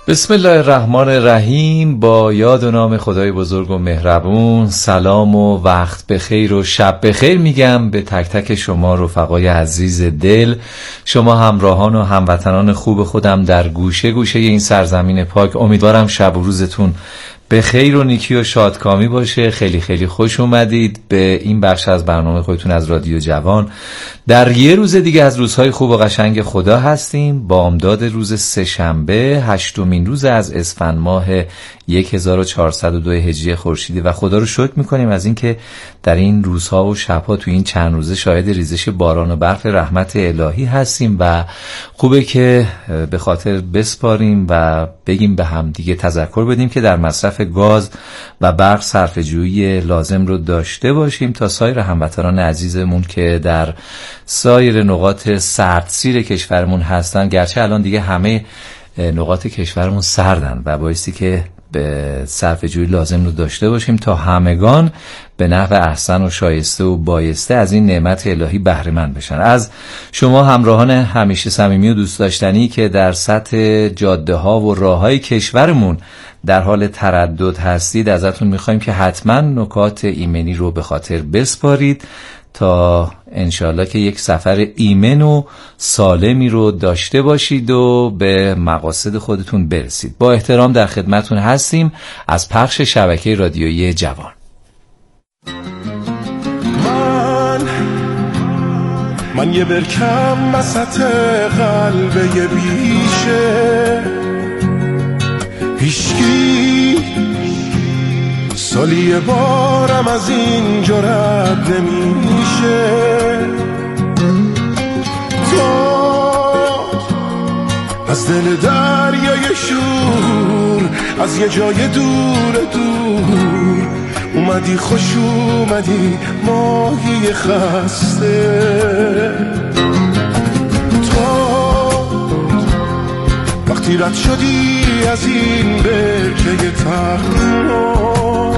بسم الله الرحمن الرحیم. با یاد و نام خدای بزرگ و مهربون، سلام و وقت بخیر و شب بخیر میگم به تک تک شما رفقای عزیز دل، شما همراهان و هموطنان خوب خودم در گوشه گوشه این سرزمین پاک. امیدوارم شب و روزتون به خیر و نیکی و شادکامی باشه. خیلی خیلی خوش اومدید به این بخش از برنامه خودتون از رادیو جوان. در یه روز دیگه از روزهای خوب و قشنگ خدا هستیم، با امداد روز سه‌شنبه 8مین روز از اسفند ماه 1402 هجری خورشیدی و خدا رو شکر میکنیم از اینکه در این روزها و شبها تو این چند روزه شاهد ریزش باران و برف رحمت الهی هستیم و خوبه که به خاطر بسپاریم و بگیم به هم دیگه، تذکر بدیم که در مصرف گاز و برق صرفه‌جویی لازم رو داشته باشیم تا سایر هموطنان عزیزمون که در سایر نقاط سردسیر کشورمون هستن، گرچه الان دیگه همه نقاط کشورمون سردن و بایستی که به صرفه‌جویی لازم رو داشته باشیم تا همگان به نحو احسن و شایسته و بایسته از این نعمت الهی بهره مند بشن. از شما همراهان همیشه صمیمی و دوست داشتنی که در سطح جاده ها و راه های کشورمون در حال تردد هستید، ازتون میخوایم که حتما نکات ایمنی رو به خاطر بسپارید تا انشالله که یک سفر ایمن و سالمی رو داشته باشید و به مقاصد خودتون برسید. با احترام در خدمتون هستیم از پخش شبکه رادیویی جوان. من یه برکم وسط قلب یه بیشه، هیچکی سالی یه بارم از اینجا رد نمیشه. تو از دل دریای شور، از یه جای دور اومدی، خوش اومدی ماهی خسته. تو وقتی رد شدی از این برکه تنها،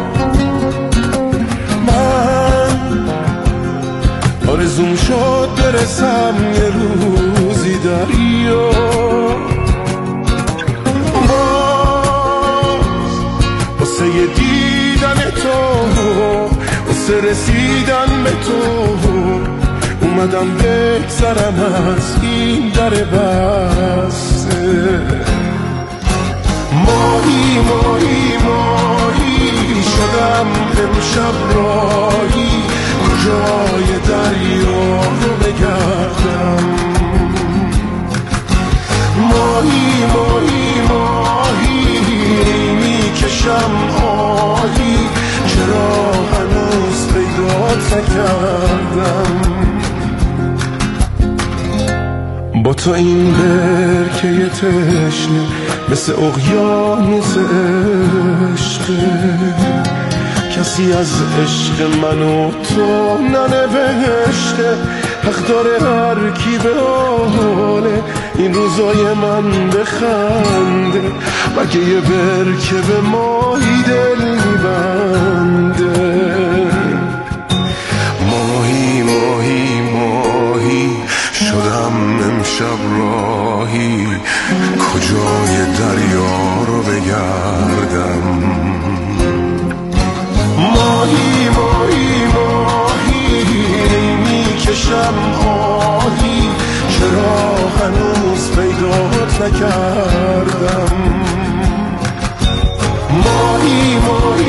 من آرزوم شد برسم یه روزی دریا، واسه یه دیدن تو، واسه رسیدن به تو اومدم بگذرم از این در بسته. ماهی شدم امشب راهی، کجای دریا رو بگردم. ماهی میکشم آهی، چرا هنوز پیدات نکردم. با تو این برکه تشنه مثل اقیانوس عشقه، کسی از عشق من و تو ننوشته. حق داره هر کی به حاله این روزای من بخنده، مگه یه برکه به ماهی دل میبنده. ماهی شدم امشب راهی، کجای دریا رو بگردم. ماهی میکشم آهی، چرا هنوز پیدات نکردم. ماهی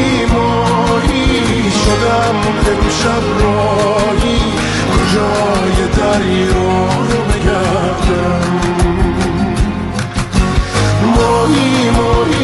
شدم امشب راهی، کجای دریا رو بگردم. ماهی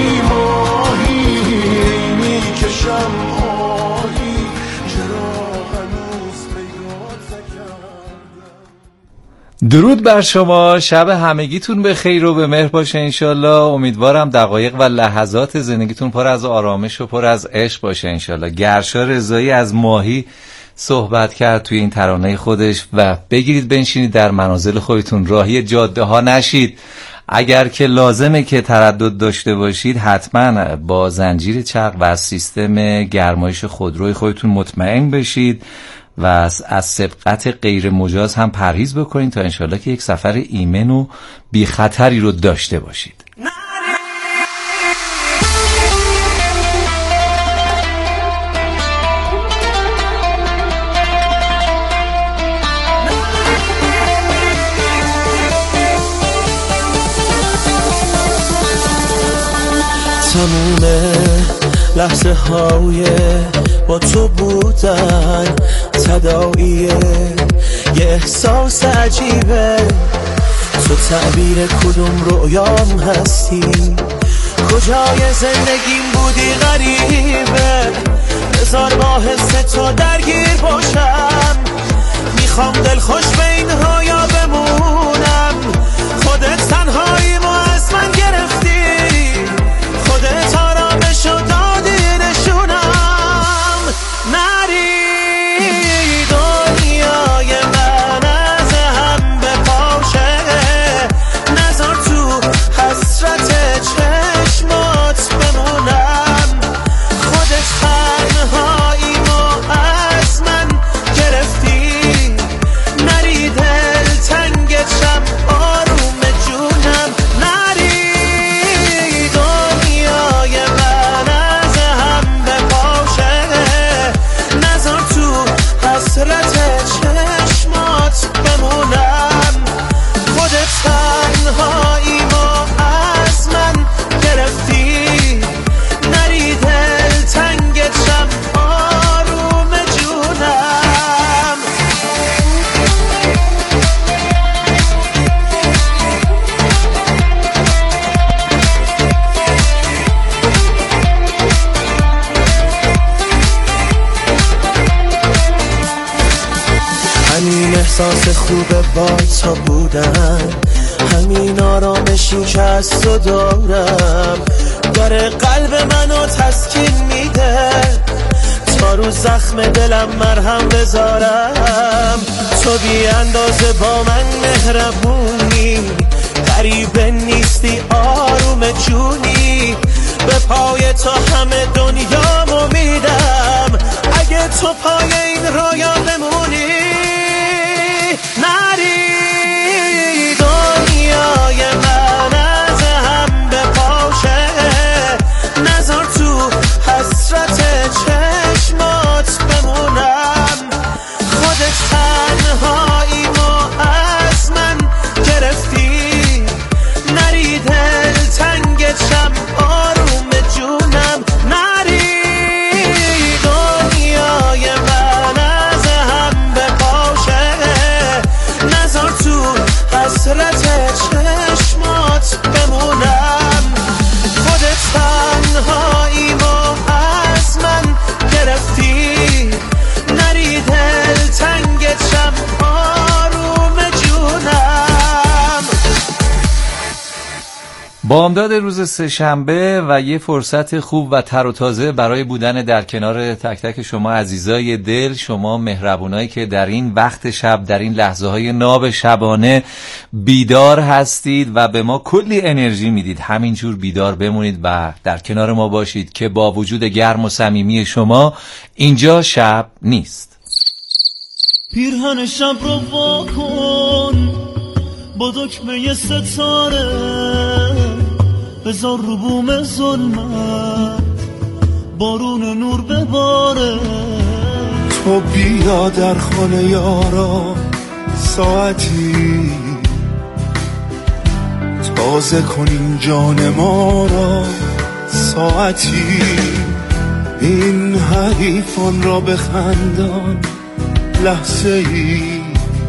میکشم آهی، چرا هنوز پیدات نکردم. درود بر شما، شب همگیتون به خیر و به مهر باشه انشالله. امیدوارم دقایق و لحظات زندگیتون پر از آرامش و پر از عشق باشه انشالله. گرشا رضایی از ماهی صحبت کرد توی این ترانه خودش و بگیرید بنشینید در منازل خودتون، راهی جاده ها نشید. اگر که لازمه که تردد داشته باشید حتما با زنجیر چرخ و از سیستم گرمایش خودروی خودتون مطمئن بشید و از سبقت غیر مجاز هم پرهیز بکنید تا انشالله که یک سفر ایمن و بی خطری رو داشته باشید. تموم لحظه های با تو بودن تداعیه، یه احساس عجیبه. تو تعبیر کدوم رویام هستی، کجای زندگیم بودی غریبه. بذار با حس تو درگیر باشم، میخوام دلخوش به این رویا بمونم. خودت تنهاییمو از من گرفتی، خودت آرامشو دادی نشونم. نری دنیای من از هم بپاشه، نذار تو حسرت چشمات بمونم. خودت تنهاییمو از من گرفتی، نری دل تنگت شم آروم جونم. نری دنیای من از هم بپاشه، نذار تو حسرت چشمات بمونم. خودت تنهاییمو از من گرفتی، نری دل تنگت شم آروم جونم. همین احساس خوبه با تو بودن، همین آرامشی که از تو دارم، داره قلب منو تسکین میده. تا رو زخم دلم مرهم بذارم، تو بی اندازه با من مهربونی، غریبه نیستی آروم جونی. به پای تو همه دنیامو میدم، اگه تو پای این رویا بمونی. نری دنیای من از هم بپاشه، نذار تو حسرت چشمات بمونم. خودت تنهاییمو از من گرفتی، نری دل تنگت شم آروم جونم. نری دنیای من از هم بپاشه، نذار تو حسرت چشمات بمونم. خودت تنهاییمو از من گرفتی، نری دل تنگت شم آروم جونم. بامداد روز سه‌شنبه و یه فرصت خوب و تر و تازه برای بودن در کنار تک تک شما عزیزای دل، شما مهربونایی که در این وقت شب، در این لحظه های ناب شبانه بیدار هستید و به ما کلی انرژی میدید. همینجور بیدار بمونید و در کنار ما باشید که با وجود گرم و صمیمی شما اینجا شب نیست. پیرهن شب رو واکن با دکمه ستاره، بذار رو بوم ظلمت بارون نور بباره. تو بیا در خانه یارا ساعتی، تازه کنیم جان ما را ساعتی. این حریفان را بخندان لحظه ای،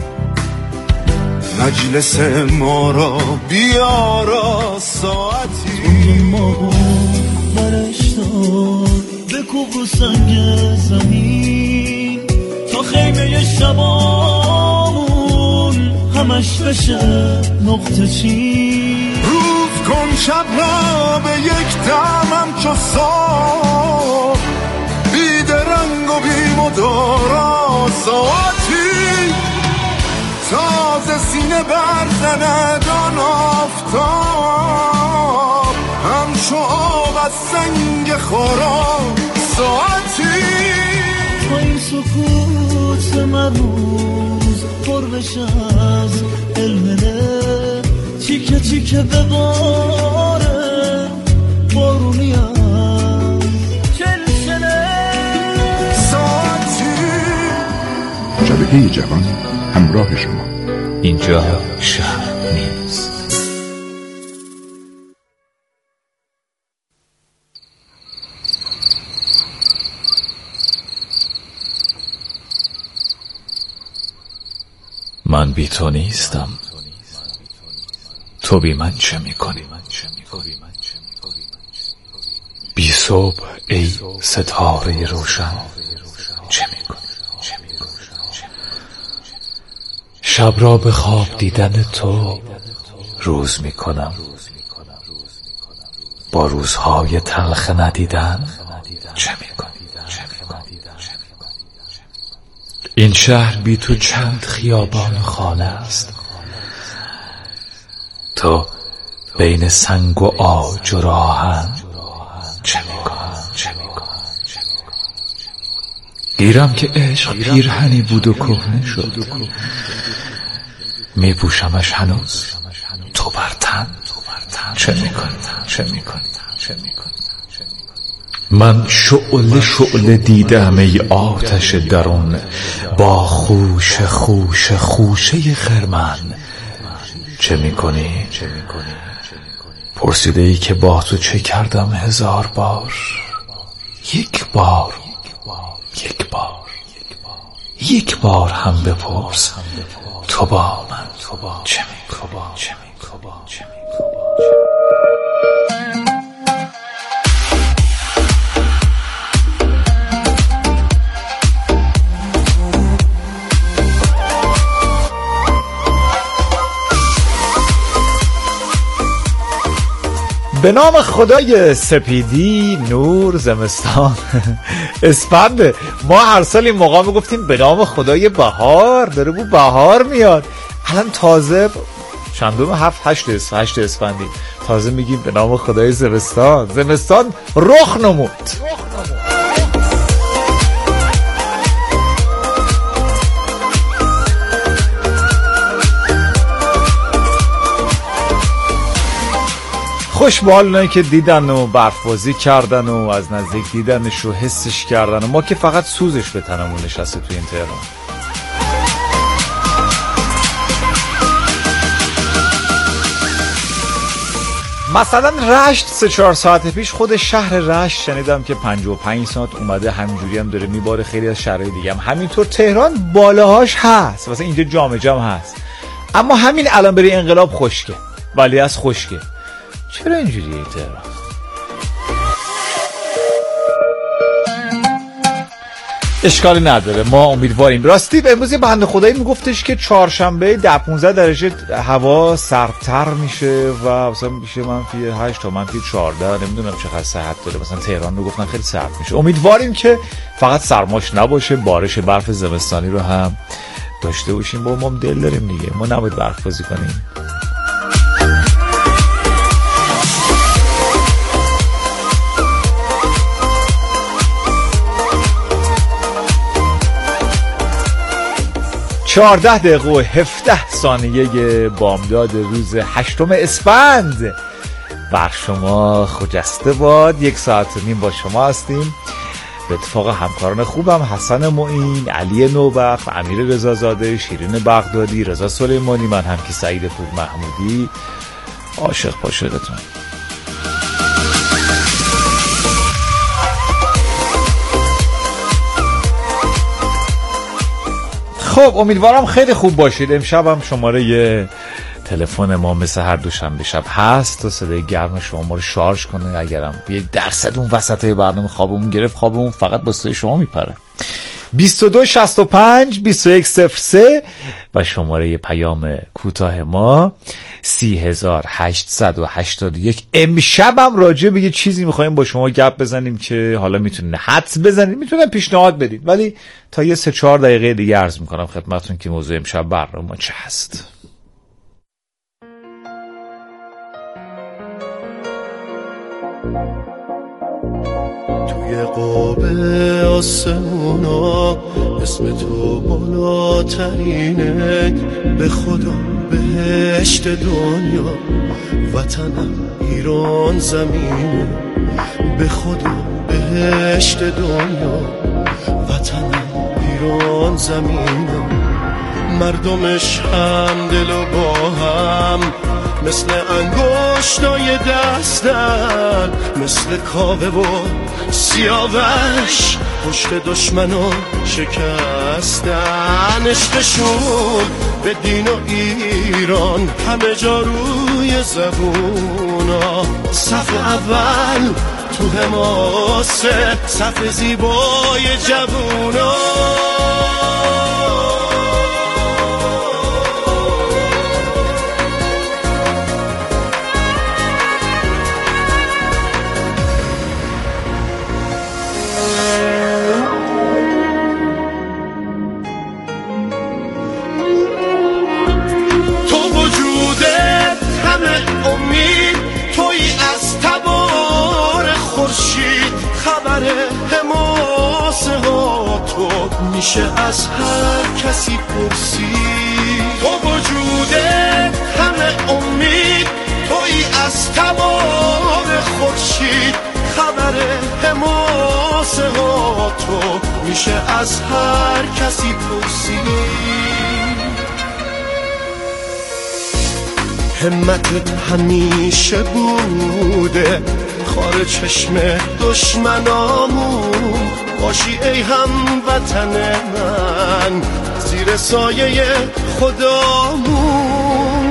مجلس ما را بیارا ساعتی. توی ما برش دار بکوب رو سنگ زمین، تا خیمه شبامون همش بشه نقطه چین. روز کن شب را به یک دمم چو صبح، بیدرنگ و بیمدارا ساعتی. تازه سینه برزند آن آفتاب، همچو آب از سنگ خورا ساعتی. تا این سکوت مرموز پر بشه از علمه، تیکه تیکه بباره بارونی هم چلچله ساعتی. شبکه جوان همراه شما. اینجا شب نیست. من بی تو نیستم، تو بی من چه میکنی؟ بی صبح ای ستاره روشن چه میکنی؟ شب را به خواب دیدن تو روز میکنم، با روزهای تلخ ندیدن چه میکنی؟ این شهر بی تو چند خیابان خانه است، تو بین سنگ و آج و راهن چه میکنی؟ گیرم که عشق پیرهنی بود و کهنه شد، میپوشمش هنوز تو بر تن چه میکنی؟ من شعله دیدم ای آتش درون، با خوشه خرمن چه میکنی؟ پرسیده ای که با تو چه کردم 1000 بار، یک بار هم بپرس تو با من چه میکنی؟ به نام خدای سپیدی، نور، زمستان، اسفند. ما هر سال این موقع میگفتیم به نام خدای بهار، داره بو بهار میاد. الان تازه چندم 7-8 اسفندی تازه میگیم به نام خدای زمستان رخ نمود. خوش به حال اونایی که دیدن و برفبازی کردن و از نزدیک دیدنش و حسش کردن و ما که فقط سوزش به تنمون نشسته توی این تهران. مثلا رشت 3-4 ساعت پیش خود شهر رشت شنیدم که 55 سانت اومده، همینجوری هم داره میباره. خیلی از شهرهای دیگه هم همینطور. تهران بالاهاش هست، مثلا اینجا جام هست، اما همین الان بری انقلاب خشکه، ولی از خشکه. چرا اینجوریه تهران؟ اشکالی نداره، ما امیدواریم. راستی امروز یه بنده خدایی میگفتش که چهارشنبه 10-15 درجه هوا سردتر میشه و مثلا میشه -8 تا -14. نمیدونم چقدر صحت داره. مثلا تهران رو گفتن خیلی سرد میشه. امیدواریم که فقط سرماش نباشه، بارش برف زمستانی رو هم داشته باشیم. با ما دل داریم دیگه، ما نباید برف بازی کنیم. چهارده دقیقه و 17 ثانیه بامداد روز 8 اسفند بر شما خجسته باد. 1 ساعت و نیم با شما هستیم. به اتفاق همکاران خوبم حسن معین، علی نوبخت، امیر رضازاده، شیرین بغدادی، رضا سلیمانی، من هم که سعید پور محمودی. عاشق پاشقتون. خب امیدوارم خیلی خوب باشید. امشب هم شماره تلفن ما مثل هر دوشنبه شب هست تا صدای گرم شما ما رو شارژ کنه. اگرم 1% اون وسطای برنامه خوابمون گرفت، خوابمون فقط با صدای شما میپره. 2265 2103 و شماره پیام کوتاه ما 30881. امشبم راجع به یه چیزی میخوایم با شما گپ بزنیم که حالا میتونین حدس بزنید، میتونن پیشنهاد بدید، ولی تا یه 3-4 دقیقه دیگه عرض میکنم خدمتتون که موضوع امشب برنامه چه هست. توی قاب آسمونا اسم تو بالاترینه، به خدا بهشت دنیا وطنم ایران زمینه، به خدا بهشت دنیا وطنم ایران زمینه، مردمش هم دل و با هم مثل انگشتای دستن، مثل کاوه و سیاوش پشت دشمنو شکستن، عشقشون به دین و ایران همه جا روی زبونا. صف اول تو حماسه، صف زیبای جوونا. حماسه ها تو میشه از هر کسی پرسید. تو وجودت همه امید، توی از تبار خورشید. خبر حماسه ها تو میشه از هر کسی پرسید. همتت همیشه بوده خار چشم دشمنامون، باشی ای هموطن من زیر سایه خدامون.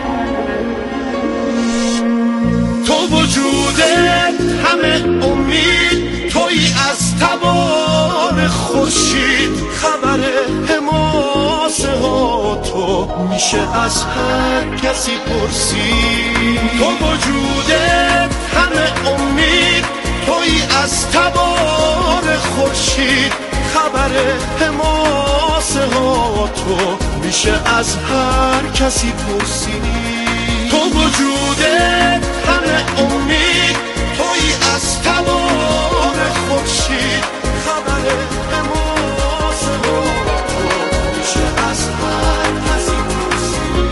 تو وجودت همه امید، توی از تبار خورشید. خبر حماسه ها تو میشه از هر کسی پرسید. تو وجودت همه امید، توی از تبار خورشید. خبر حماسه ها تو میشه از هر کسی پرسید. تو وجودت همه امید، توی از تبار خورشید. خبر حماسه ها تو میشه از هر کسی پرسید.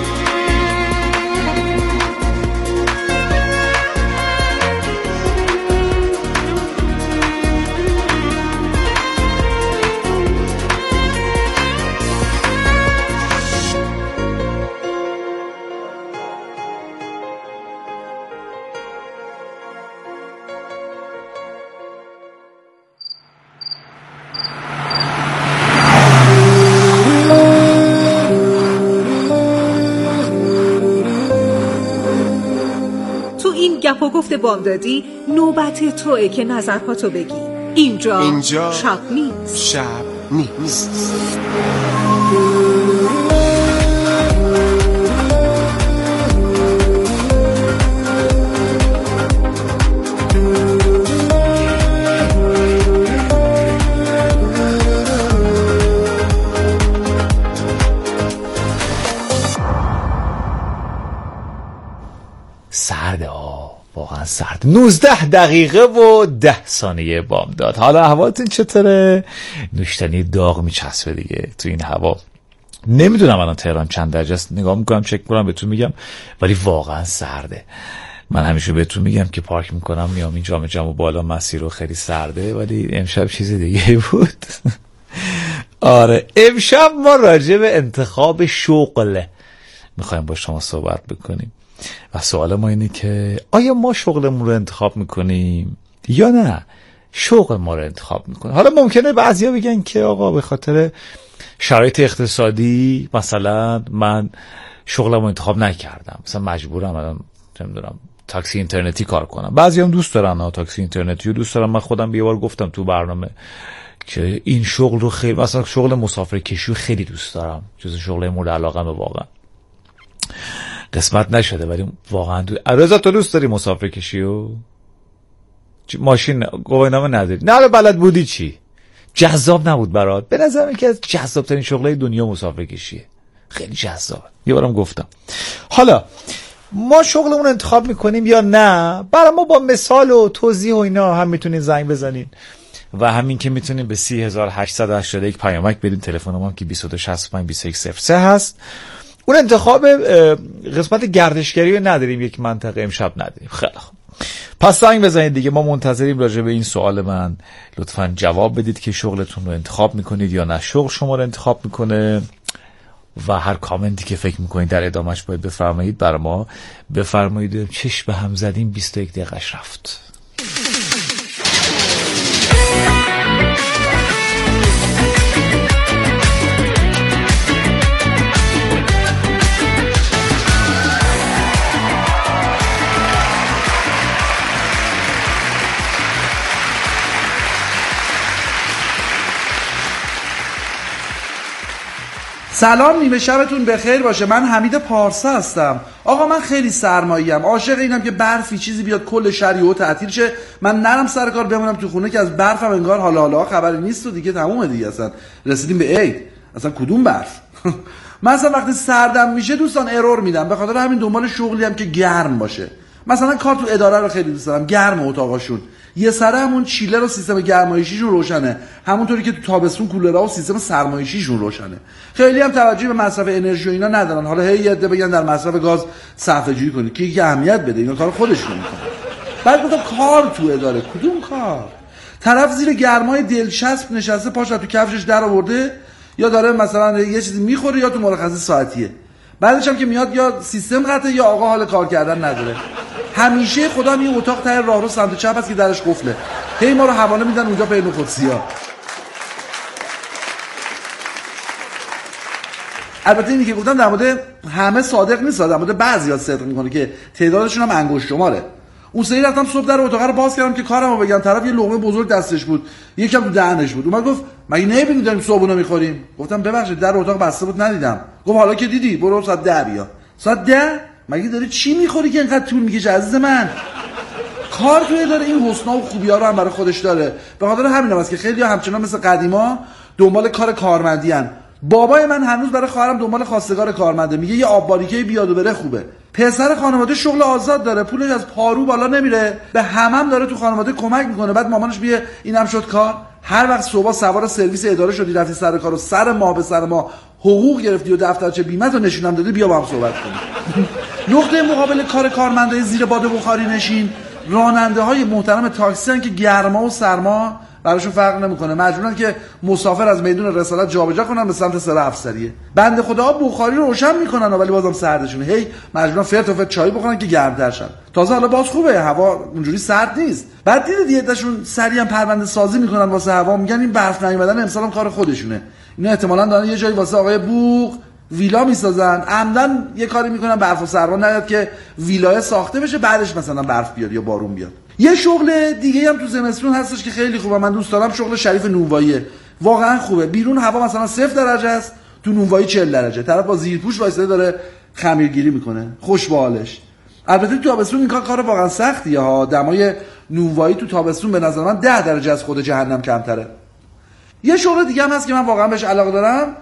گپ و گفت بامدادی نوبت توئه که نظرهاتو بگی. اینجا شب نیست. شب نیست. سرده واقعا سرد. 19 دقیقه و 10 ثانیه بامداد. حالا احوالتون چطوره؟ نوشتنی داغ میچسبه دیگه تو این هوا. نمیدونم الان تهران چند درجه است، نگاه میکنم چک کنم بهتون میگم، ولی واقعا سرده. من همیشه بهتون میگم که پارک میکنم میام این جام و بالا مسیر رو خیلی سرده، ولی امشب چیز دیگه بود. آره امشب ما راجع به انتخاب شغل میخوایم با شما صحبت بکنیم و سوال ما اینه که آیا ما شغلمون رو انتخاب میکنیم یا نه شغل ما رو انتخاب میکنه. حالا ممکنه بعضیا بگن که آقا به خاطر شرایط اقتصادی مثلا من شغلمو رو انتخاب نکردم، مثلا مجبورم الان نمیدونم تاکسی اینترنتی کار کنم. بعضیا هم دوست دارن تاکسی اینترنتی رو دوست دارم. من خودم یه بار گفتم تو برنامه که این شغل رو خیلی، مثلا شغل مسافرکشی رو خیلی دوست دارم، جز شغل مورد علاقمه. واقعا قسمت نشده ولی واقعا رضا تو دوست داری مسافرکشی و ماشین گواهینامه نداری؟ نه بلد بودی چی؟ جذاب نبود برات؟ به نظرم یکی از جذاب ترین شغلای دنیا مسافرکشیه، خیلی جذابه. یه بارم گفتم. حالا ما شغلمون انتخاب میکنیم یا نه؟ برای ما با مثال و توضیح و اینا هم میتونین زنگ بزنین و همین که میتونین به 3881 پیامک بدین. تلفن ما که 2265 هست. اون انتخاب قسمت گردشگری رو نداریم، یک منطقه امشب نداریم. خیلی خوب، پس زنگ بزنید دیگه. ما منتظریم راجع به این سوال من لطفاً جواب بدید که شغلتون رو انتخاب میکنید یا نه شغل شما رو انتخاب میکنه، و هر کامنتی که فکر میکنید در ادامهش باید بفرمایید برای ما بفرمایید. چشم به هم زدیم 21 دقیقش رفت. سلام، نیمه شبتون بخیر باشه. من حمید پارسا هستم. آقا من خیلی سرمایه‌ام، عاشق اینم که برفی چیزی بیاد کل شهر یهو تعطیل شه، من نرم سر کار بمونم تو خونه که از برفم انگار حالا خبری نیست و دیگه تمومه دیگه. اصلا رسیدیم به عید، اصلا کدوم برف؟ مثلا وقتی سردم میشه دوستان ارور میدم، به خاطر همین دنبال شغلی هم که گرم باشه. مثلا کار تو اداره رو خیلی دوست دارم، گرم اتاقاشون، یه سره همون چیلر و سیستم گرمایشیشون روشنه، همونطوری که تو تابستون کولرها و سیستم سرمایشیشون روشنه. خیلی هم توجهی به مصرف انرژی و اینا ندارن. حالا هی یه بگن در مصرف گاز صرفه‌جویی کنید که اهمیت بده، اینا کار خودشون میکنن. بعد گفتم کار تو اداره، کدوم کار؟ طرف زیر گرمای دلچسب نشسته، پاش تو کفشش در آورده، یا داره مثلا یه چیزی میخوره یا تو مرخصی ساعتیه. بعدش هم که میاد یا سیستم قطعه یا آقا حال کار کردن نداره. همیشه خدا یه اتاق ته راهرو سمت چپ هست که درش قفله، هی ما رو حواله میدن اونجا پی نخودسیا. البته اینی که گفتم در مورد همه صادق نیست، در مورد بعضیا صدق میکنه که تعدادشون هم انگشت شماره. اون سری رفتم صبح در اتاق رو باز کردم که کارمو بگم، طرف یه لقمه بزرگ دستش بود، یکم تو دهنش بود، اومد گفت مگه نمیبینی داریم صبحونه میخوریم؟ گفتم ببخشید در اتاق بسته بود ندیدم. گفت حالا که دیدی برو ساعت 10 بیا. ساعت 10 مگه داری چی میخوری که اینقدر طول میکشه عزیز من؟ کار توی داره این حسنا و خوبی‌ها رو هم برای خودش داره. به خاطر همینم است که خیلی‌ها همچنان مثل قدیما دنبال کار کارمندی ان. بابای من هنوز برای خواهرم دنبال خواستگار کارمنده، میگه یه آب باریکه بیاد و بره خوبه. پسر خانواده شغل آزاد داره، پولش از پارو بالا نمیره، به همم داره تو خانواده کمک میکنه. بعد مامانش بیه اینم شد کار. هر وقت صبح سوار سرویس اداره شدی رفتی سر کار و سر ماه به سر ماه حقوق گرفتی و دفترچه بیمه‌تو نشونم دادی، بیا با هم صحبت کنیم. نقطه مقابل کار کارمندای زیر باد بخاری نشین راننده‌های محترم تاکسی هستن که گرما و سرما براشون فرق نمیکنه، مجبورن که مسافر از میدون رسالت جابجا کنن به سمت سر افسریه. بنده خداها بخاری رو روشن میکنن ولی بازم سردشونه، هی مجبورن فرت چای بخورن که گرمتر شن. تازه حالا باز خوبه، هوا اونجوری سرد نیست. بعد دیدید یه‌تاشون سریع هم پرونده سازی میکنن واسه هوا، میگن این برف نیومدن امسال هم کار خودشونه. اینا احتمالاً دارن یه جایی واسه آقای بوق ویلا میسازن، عمدن یه کاری میکنن برف و سرما نیاد که ویلای ساخته بشه بعدش مثلا برف بیاد یا بارون بیاد. یه شغل دیگه هم تو زمستون هستش که خیلی خوبه، من دوست دارم، شغل شریف نونواییه. واقعا خوبه. بیرون هوا مثلا 0 درجه است، تو نونوایی 40 درجه، طرف با زیرپوش وایساده داره خمیرگیری میکنه، خوش به حالش. البته تو تابستون این کار واقعا سختیه ها، دمای نونوایی تو تابستون به نظر من 10 درجه از خود جهنم کمتره. یه شغل دیگه هم هست که من واقعا بهش علاقه دارم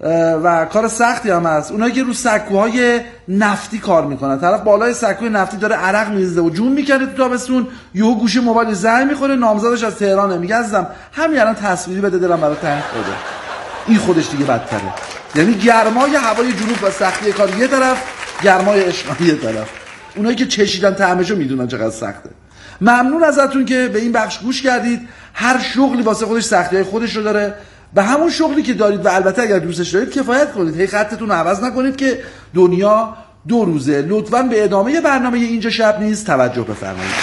و کار سختی هم هست، اونایی که رو سکوهای نفتی کار میکنن. طرف بالای سکوی نفتی داره عرق میریزه و جون میکنه تو تابستون، یهو گوشی موبایل زنگ میخوره، نامزدش از تهرانه، میگه عزیزم همین الان تصویری بده دلم برات تنگ شده. این خودش دیگه بدتره. یعنی گرمای هوای جنوب و سختی کار یه طرف، گرمای عشق یه طرف. اونایی که چشیدن طعمشو میدونن چقدر سخته. ممنون ازتون که به این بخش گوش کردید. هر شغلی واسه خودش سختی‌های خودش رو داره. به همون شغلی که دارید و البته اگر دوستش دارید کفایت کنید، هی خطتون رو عوض نکنید که دنیا 2 روزه. لطفاً به ادامه برنامه اینجا شب نیست توجه بفرمایید.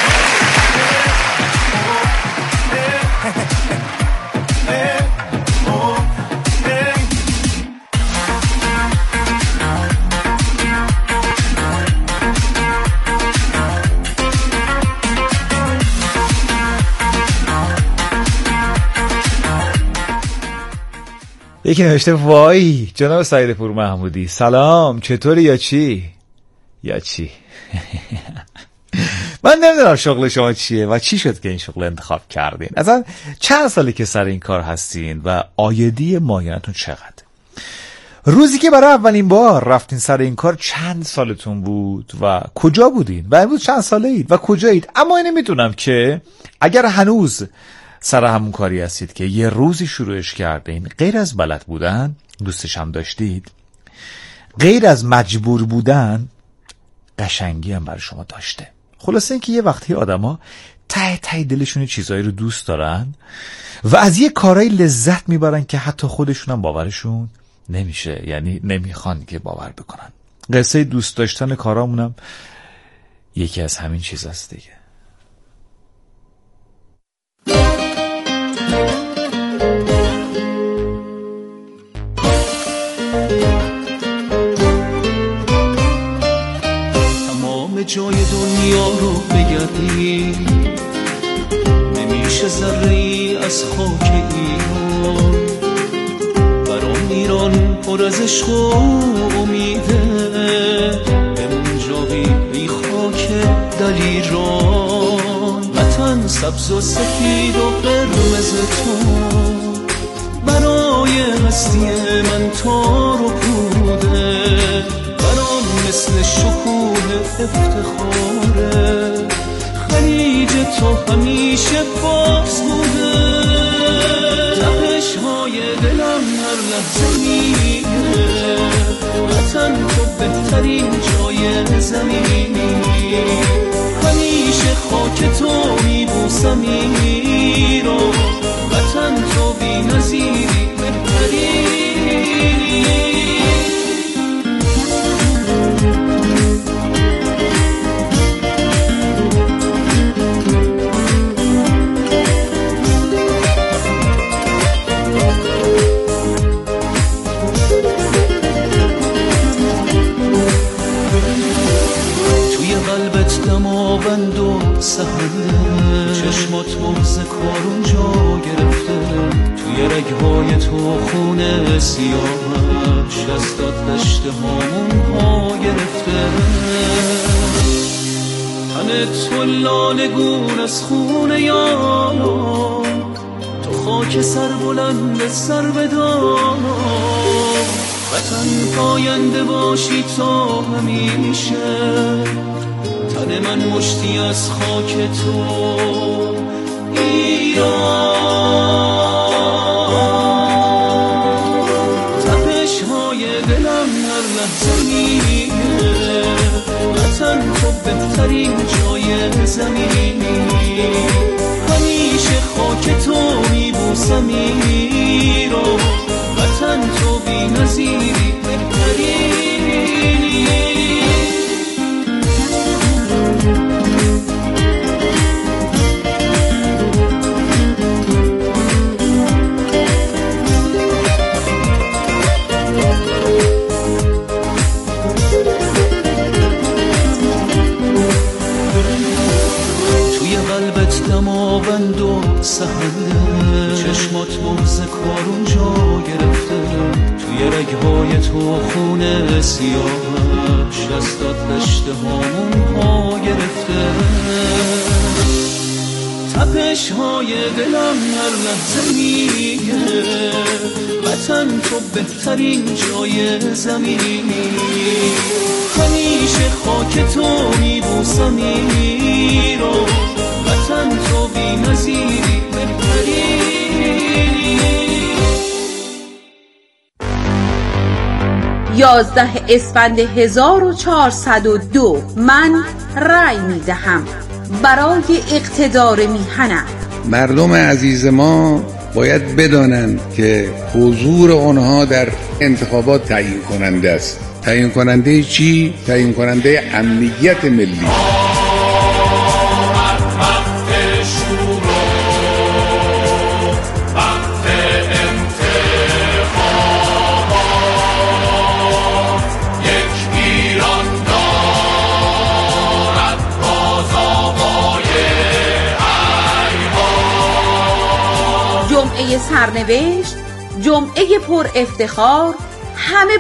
یکی نوشته وای جناب سعید پور محمودی سلام، چطوری یا چی؟ من نمیدونم شغل شما چیه و چی شد که این شغل انتخاب کردین. اصلا چند سالی که سر این کار هستین و آیدی معینتون چقدر؟ روزی که برای اولین بار رفتین سر این کار چند سالتون بود و کجا بودین و امروز چند ساله اید و کجایید؟ اما اینو میدونم که اگر هنوز سر همون کاری هستید که یه روزی شروعش کردین، غیر از بلد بودن دوستش هم داشتید، غیر از مجبور بودن قشنگی هم برای شما داشته. خلاصه اینکه یه وقتی آدما ته دلشون چیزایی رو دوست دارن و از یه کارهای لذت میبرن که حتی خودشون هم باورشون نمیشه، یعنی نمیخوان که باور بکنن. قصه دوست داشتن کارامونم یکی از همین چیزاست دیگه. جای دنیا رو بگردی نمیشه ذره‌ای از خاک ایران، برام ایران پر از عشق و امیده، بمون جاوی ای خاک دلیران، وطن سبز و سفید و قرمز تو، برای هستی من تار و پوده، برام مثل شکوه افتخاره، خلیج تو همیشه باز بوده، تپش های دلم هر لحظه میگه، وطن تو بهترین جای زمینی، همیشه خاک تو میبوسم رو، وطن تو بی نظیری بهترین. دماوند و سهنده، چشمات مغز کارون جا گرفته، توی رگهای تو خونه سیاهش از داد دشت هامون ها گرفته، تن تو لالگون از خونه یاران، تو خاک سر بلند سر بدان، وطن پاینده باشی تا همیشه، تن من مشتی از خاک تو ایران، تپش های دلم هر لحظه میگه، وطن تو بهترین جای زمینی، همیشه خاک تو میبوسم رو، وطن تو بی نظیری بهترینی. دماوند و سهنده، چشمات مغز کارون جا گرفته، توی رگهای تو خونه سیاهش از داد دشت هامون ها گرفته، تپش های دلم هر لحظه میگه، وطن تو بهترین جای زمینی، همیشه خاک تو میبوسم رو، وطن تو بی نظیری بهترین. 11 اسفند 1402 من رأی میدهم برای اقتدار میهنم. مردم عزیز ما باید بدانند که حضور آنها در انتخابات تعیین کننده است. تعیین کننده چی؟ تعیین کننده امنیت ملی. جمعه سرنوشت، جمعه پر افتخار، همه